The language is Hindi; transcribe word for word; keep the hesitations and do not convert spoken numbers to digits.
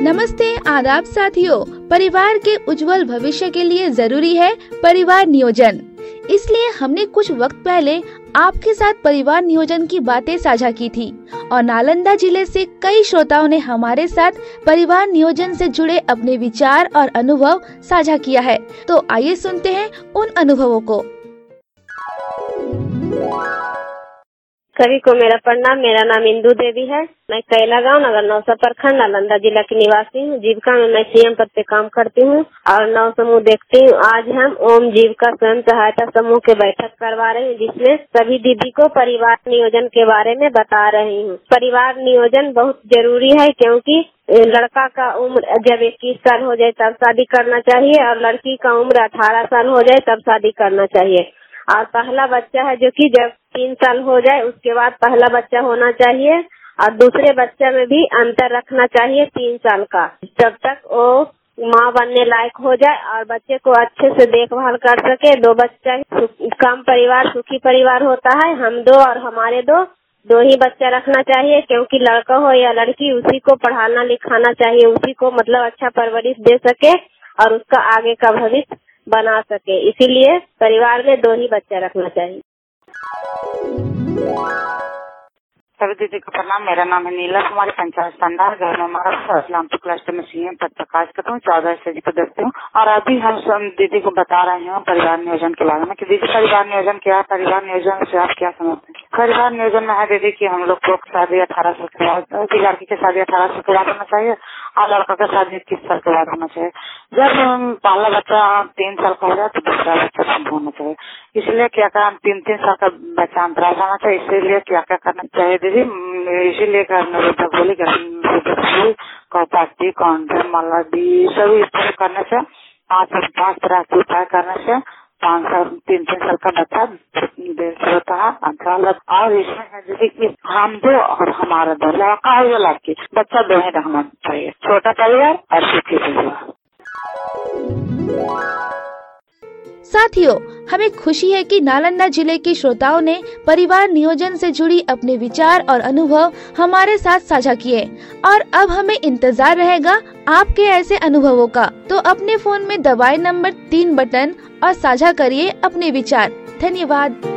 नमस्ते, आदाब साथियों। परिवार के उज्जवल भविष्य के लिए जरूरी है परिवार नियोजन। इसलिए हमने कुछ वक्त पहले आपके साथ परिवार नियोजन की बातें साझा की थी और नालंदा जिले से कई श्रोताओं ने हमारे साथ परिवार नियोजन से जुड़े अपने विचार और अनुभव साझा किया है। तो आइए सुनते हैं उन अनुभवों को। सभी को मेरा प्रणाम। मेरा नाम इंदू देवी है। मैं कैला गाँव नगर नौसा प्रखंड नालंदा जिला की निवासी हूँ। जीविका में मैं सीएम पद पे काम करती हूँ और नौ समूह देखती हूँ। आज हम ओम जीविका स्वयं सहायता समूह के बैठक करवा रहे हैं, जिसमें सभी दीदी को परिवार नियोजन के बारे में बता रही हूँ। परिवार नियोजन बहुत जरूरी है, क्योंकि लड़का का उम्र जब इक्कीस साल हो जाए तब शादी करना चाहिए और लड़की का उम्र अठारह साल हो जाए तब शादी करना चाहिए। और पहला बच्चा है जो कि जब तीन साल हो जाए उसके बाद पहला बच्चा होना चाहिए और दूसरे बच्चे में भी अंतर रखना चाहिए तीन साल का, जब तक वो माँ बनने लायक हो जाए और बच्चे को अच्छे से देखभाल कर सके। दो बच्चा कम परिवार सुखी परिवार होता है। हम दो और हमारे दो दो ही बच्चा रखना चाहिए, क्योंकि लड़का हो या लड़की उसी को पढ़ाना लिखाना चाहिए, उसी को मतलब अच्छा परवरिश दे सके और उसका आगे का भविष्य बना सके। इसीलिए परिवार में दो ही बच्चा रखना चाहिए। सभी दीदी को प्रणाम। मेरा नाम है नीला कुमारी, पंचायत संदार, घर में हमारा इस्लामपुर क्लस्टर में सीएम पद पर कार्य करता हूँ। चौदह से जी पद रखती हूँ और अभी हम सब दीदी को बता रहे हैं परिवार नियोजन के बारे में कि दीदी परिवार नियोजन क्या है, परिवार नियोजन से आप क्या समझते हैं। परिवार नियोजन में है दीदी की हम लोग को शादी अठारह साल के बाद, लड़की की शादी अठारह साल के बाद होना चाहिए और लड़का का शादी इक्कीस साल के बाद होना चाहिए। जब पहला बच्चा तीन साल का हो जाए तो दूसरा बच्चा शुरू होना चाहिए। इसलिए क्या करना, तीन तीन साल का बच्चा अंतराल होना चाहिए। इसीलिए क्या क्या करना चाहिए दीदी, इसीलिए बोली कौपाती कॉन्डम मलाडी सभी इस्तेमाल करने से पाँच पाँच तरह के उपाय करने से पाँच साल तीन तीन साल का बच्चा देर होता है अंतराल। और इसमें है जैसे कि हम दो और हमारा दो, लड़का हो या लड़की, बच्चा दो ही रहना चाहिए। छोटा परिवार और सुखी परिवार। साथियों, हमें खुशी है कि नालंदा जिले के श्रोताओं ने परिवार नियोजन से जुड़ी अपने विचार और अनुभव हमारे साथ साझा किए और अब हमें इंतजार रहेगा आपके ऐसे अनुभवों का। तो अपने फोन में दबाए नंबर तीन बटन और साझा करिए अपने विचार। धन्यवाद।